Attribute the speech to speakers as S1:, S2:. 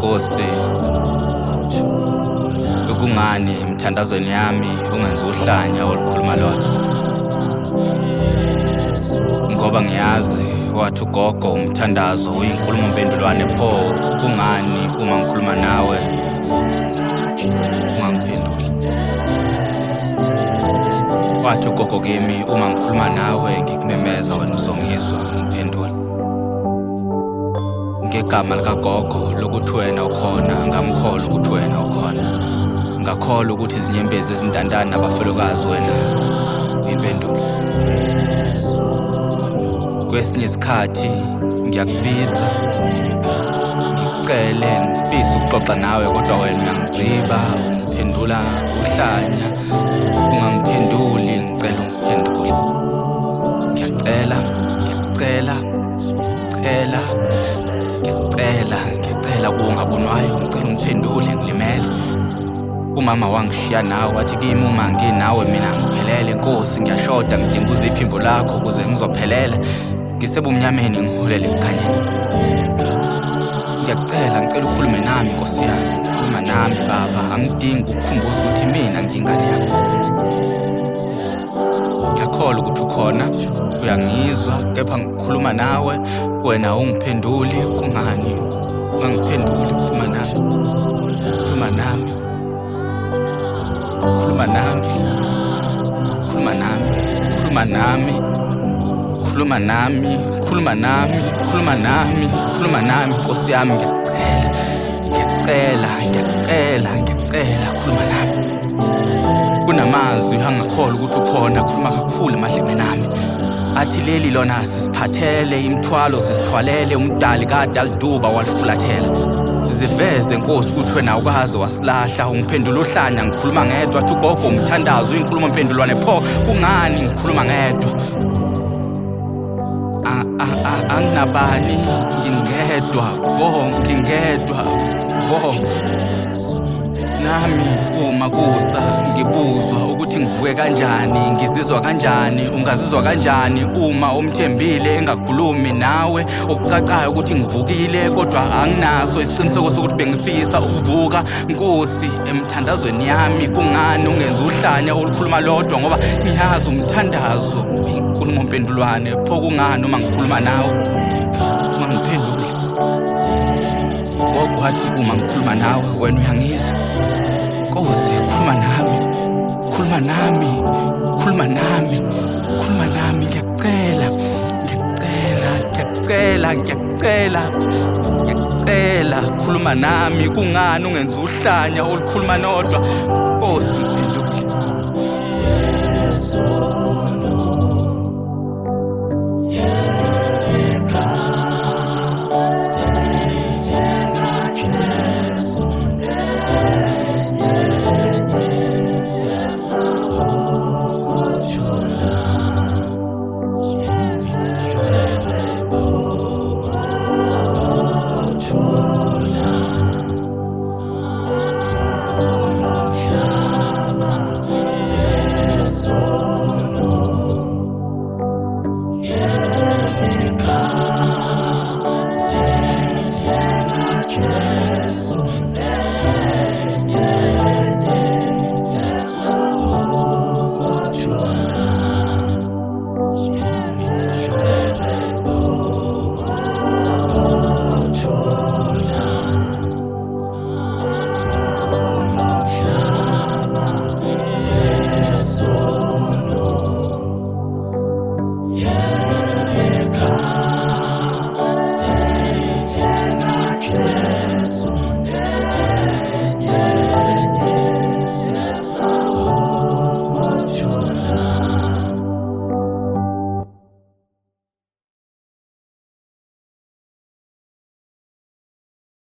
S1: Nkosi, ukungani emthandazweni yami ungenza uhlanya olukhuluma lodwa? Ngoba ngiyazi wathi ugogo umthandazo uyinkulumo mpendulwane, pho kungani uma ngikhuluma nawe ungangiphenduli? Wathi ugogo kimi uma ngikhuluma nawe ngikumemeza wena uzongizwa ngiphendule. Ngegama likagogo lokuthi wena ukhona, ngamkholwa ukuthi wena ukhona. Ngakholwa ukuthi izinyembezi ezintandane nabafelokazi wena uyimpendulo. Kwesinye isikhathi ngiyakubiza, ngikucele, ngifisa ukuxoxa nawe, kodwa wena uyangiziba, ungiphendula uhlanya, ungangiphenduli, ngicela ungiphendule. Ngiyacela kuwo ongabonwayo, ngicela ungiphendule, ngilimele. Umama wangishiya nawe, wathi kimi uma nginawe mina ngiphelele. Nkosi, ngiyashoda, ngidinga uziphimbo lakho ukuze ngizophelela. Ngisebumnyameni ngiholele ekukhanyeni. Ngicela ukhulume nami Nkosi yami, khuluma nami Baba. Angidingi ukukhumbuza ukuthi mina ngiyingane yakho. Ngiyakholwa ukuthi ukhona, uyangizwa, kepha ngikhuluma nawe wena ungiphenduli. Kungani ungangiphenduli? Khuluma nami Nkosi yami, ngiyacela, khuluma nami. Kunamazwi angakholwa ukuthi ukhona, khuluma kakhulu emadlebeni nami. Athi leli lona sisiphathele, imithwalo sisithwalele, umdali kade aliduba walifulathela. Ziveze Nkosi ukuthi wena awukaze wasilahla, ungiphendula uhlanya, ngikhuluma ngedwa. Athi ugogo umthandazo uyinkulumo mpendulwane, pho kungani ngikhuluma ngedwa? Anginabani, ngingedwa vo. Nami uma kusa ngibuzwa ukuthi ngivuke kanjani, ngizizwa kanjani, ungazizwa kanjani uma umthembile engakhulumi nawe? Okucacayo ukuthi ngivukile, kodwa anginaso isiqiniseko sokuthi bengifisa ukuvuka. Nkosi, emthandazweni yami kungani ungenza uhlanya olukhuluma lodwa? Ngoba ngiyazi umthandazo uyinkulumo mpendulwane, pho kungani uma ngikhuluma nawe ungangiphenduli? Gogo wathi uma ngikhuluma nawe wena uyangizwa. Nkosi, khuluma nami, ngiyacela, khuluma nami. Kungani ungenza uhlanya olukhuluma nodwa? Nkosi, mphendule.
S2: True.